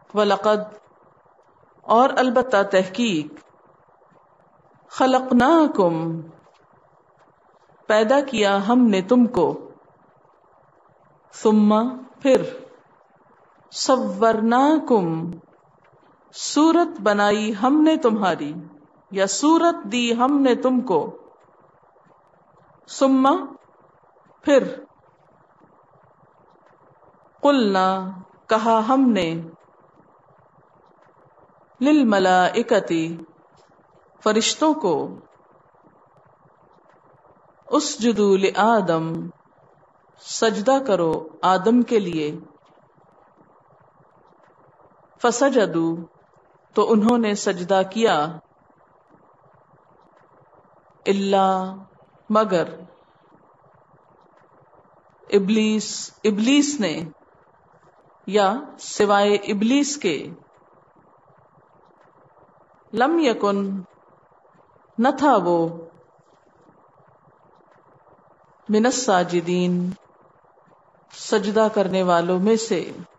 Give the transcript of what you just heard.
وَلَقَدْ اور البتہ تحقیق خَلَقْنَاكُمْ پیدا کیا ہم نے تم کو ثم پھر صَوَّرْنَاكُمْ صورت بنائی ہم نے تمہاری یا صورت دی ہم نے تم کو ثم پھر قلنا کہا ہم نے للملائکتی فرشتوں کو اسجدوا لآدم سجدہ کرو آدم کے لیے فسجدوا تو انہوں نے سجدہ کیا الا مگر ابلیس نے یا سوائے ابلیس کے لم یکن نہ تھا وہ من الساجدین سجدہ کرنے والوں میں سے